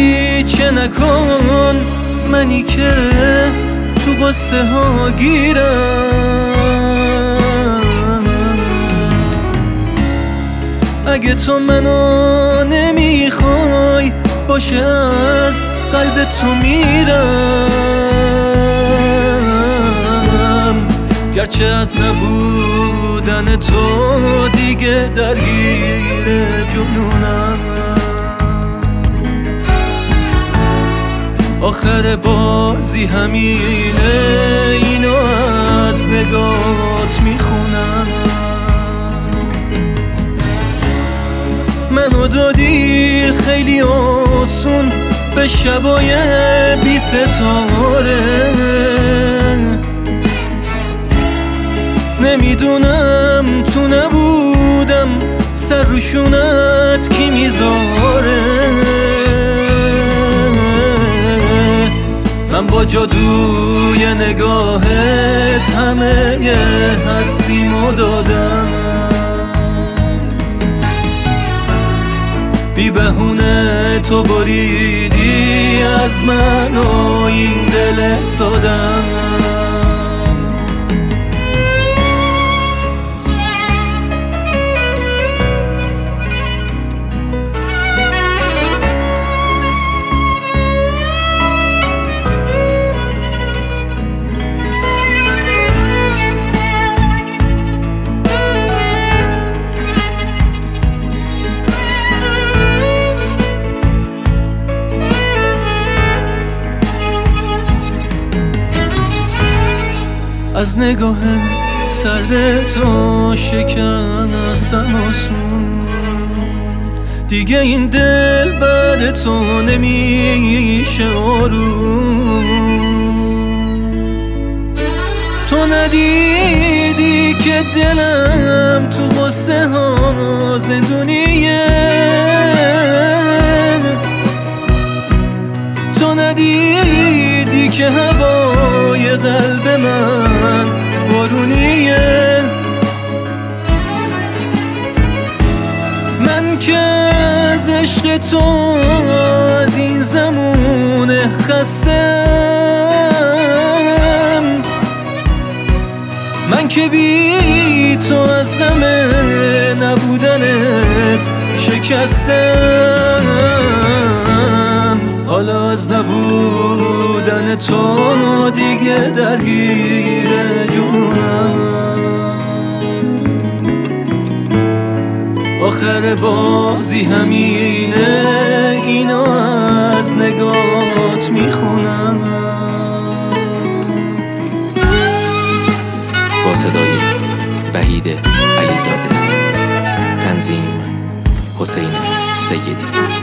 چه نکن، منی که تو قصه ها گیرم. اگه تو منو نمیخوای باشه از قلب تو میرم، گرچه از نبودن تو دیگه درگیر جنونم. آخر بازی همینه، اینو از نگات میخونم. منو دادی خیلی آسون به شبای بی ستاره، نمیدونم تو نبودم سر روشونت کی میذاره. من با جادوی نگاهت همه هستیمو دادم، بی بهونه تو بریدی از من و این دل سادم. از نگاه سرد تو شکستم آسون، دیگه این دل بعد تو نمیشه آروم. تو ندیدی که دلم تو غصه ها زندونیه، تو ندیدی که هوای قلب من بارونیه. من که از عشق تو از این زمونه خستم، من که بی تو از غم نبودنت شکستم. حالا از نبودن تو دیگه درگیر جونم. آخر بازی همینه، اینو از نگات میخونم. با صدای وحید علیزاده، تنظیم حسین سیدی.